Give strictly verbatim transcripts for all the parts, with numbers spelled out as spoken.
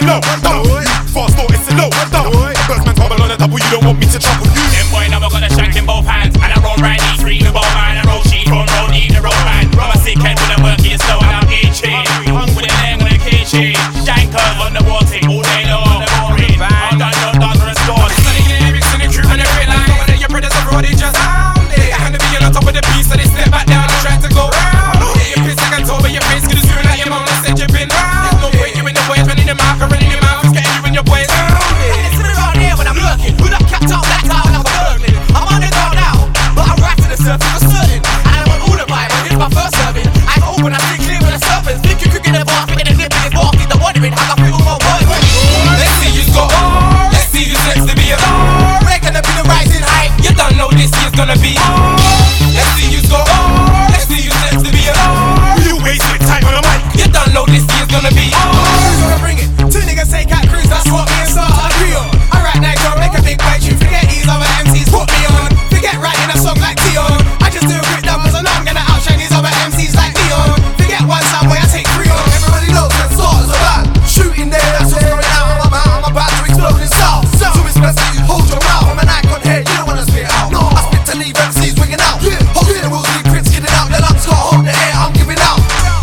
low. Fast or it's a low. Birdman's bubble on the double, you don't want me to trouble you. Them boy never got a shank in both hands, and I roll right eat three the bowl man, I roll sheep from roll eat the roll man. Rubber sick head with a working slow and I'm itching. With a leg with a kitchen, shankers on the wall take all day long. I'm done, done, done, restored. Sunny lyrics in the crew and the red line. One of your brothers abroad, they just sound it. I had to be on top of the beat, so they step back down and try to go round it. You piss like a toe, but your face could have soon like your mom and said you've been round. There's no point you in the boys, running the mouth, running the mouth, it's getting you and your boys round it. It's around here when I'm lurking, with a capped out black out like a burgling. I'm on the go now, but I'm right to the surface for certain. And I'm on all the vibe, but here's my first serving. I go open, I stay clear with the serpents. Think you could get a bar, thinking the nip is walking, the wondering how I feel my words. Let's see you go on, let's see who's next to be a star. We're gonna be the rising height. You don't know this year's gonna be on. Let's see you go on, let's see who's next to be a star. You always get tight on the mic. You don't know this year's gonna be on. Who's gonna bring it? Two niggas take out cruise, that's what me and Star agree on. Alright, Nitro, make a big bite, you forget these other M Cs put me on. Forget writing a song like Dion. I just do a quick numbers and I'm gonna outshine these other M Cs like Dion. Forget one sound where I take three on. Everybody knows that Star's about shooting there, that's what's going out of my mouth. I'm about to explode in south. So it's best that you hold your mouth. I'm an icon here, you don't wanna spit out. No, I spit to leave M Cs wigging out. Yeah. Hold the rules, leave Prince getting out. The lungs got hold the air, I'm giving out.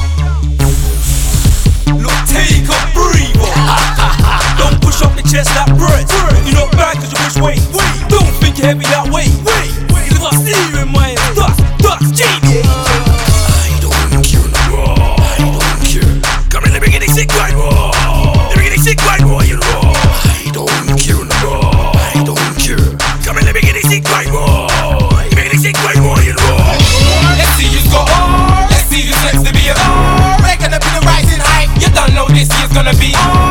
Look, take a breather. Don't push up the chest like bread. You're not bad cause you push weight. Don't think you're heavy that way. You got steering mind. That's, that's genius. I don't care no more. I don't care. Come in, let me get it sick right more. Let me get it sick right more, you know. I don't care no more. I don't care. Come in, let me get it sick right more. Let me get it sick right more, you know. Let's see you go on. Let's see who's next to be a star. We're gonna be the rising height. You don't know this year's gonna be on.